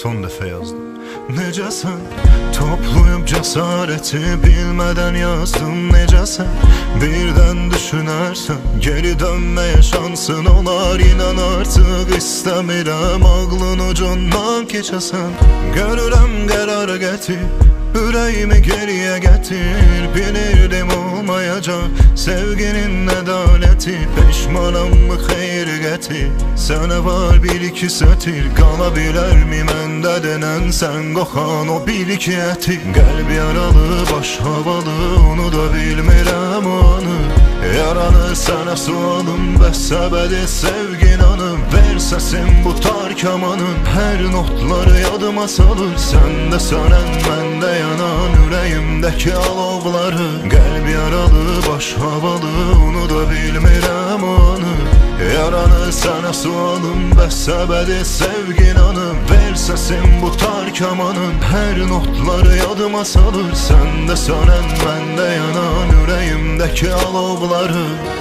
son dəfə yazdım. Necəsən? Toplayıb cəsarəti bilmədən yazdım. Necəsən? Birdən düşünərsən, geri dönməyə şansın olar. İnan artıq istəmirəm, ağlın ucundan keçəsən. Görürəm qərar gətir, ürəyimi geriyə gətir. Bilirdim olmayacaq sevginin ədaləti. Peşmanam mı xeyir gətir, sənə var bir iki sətir. Qala bilərmi məndə denən sən qoxan o bir iki əti. Qəlb yaralı, baş havalı, onu da bilmirəm o anı. Yaranı sənə sualım, bəs səbədi sevgin anım. Ver səsim bu tar kamanın, hər notları yadıma salır. Səndə sönən, məndə yanan ürəyimdəki alovları. Qəlb yaralı, baş havalı, onu da bilmirəm o anı. Yaranı sənə sualım, bəs səbədi sevgin anım. Ver səsim bu tar kamanın, hər notları yadıma salır. Səndə sönən, məndə yanan ürəyimdəki alovları.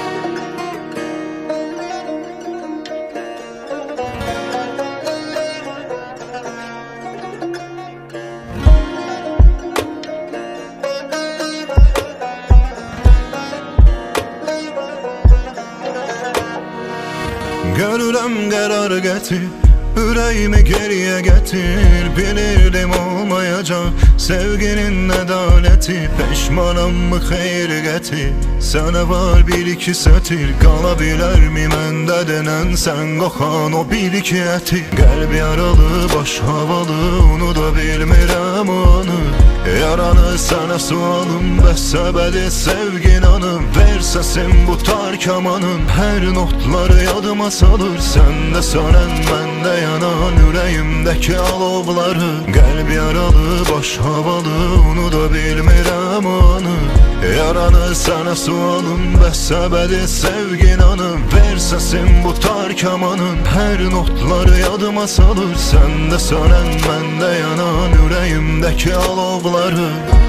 Görürəm qərar gətir, ürəyimi geriyə gətir. Bilirdim olmayacaq sevginin ədaləti. Peşmanam mı xeyir gətir, sənə var bir iki sətir. Qala bilərmi məndə denən sən qoxan o bir iki əti. Qəlb yaralı, baş havalı, onu da bilmirəm o anı. Yaranı sənə sualım, bəs səbədi sevgin anım. Ver səsim bu tar kamanın, hər notları yadıma salır. Səndə sönən, məndə yanan ürəyimdəki alovları. Qəlb yaralı, baş havalı, onu da bilmirəm o anı. Yaranı sənə sualım, bəs səbədi sevgin anım. Ver səsim bu tar kamanın, hər notları yadıma salır. Səndə sönən, məndə yanan ürəyimdəki alovları.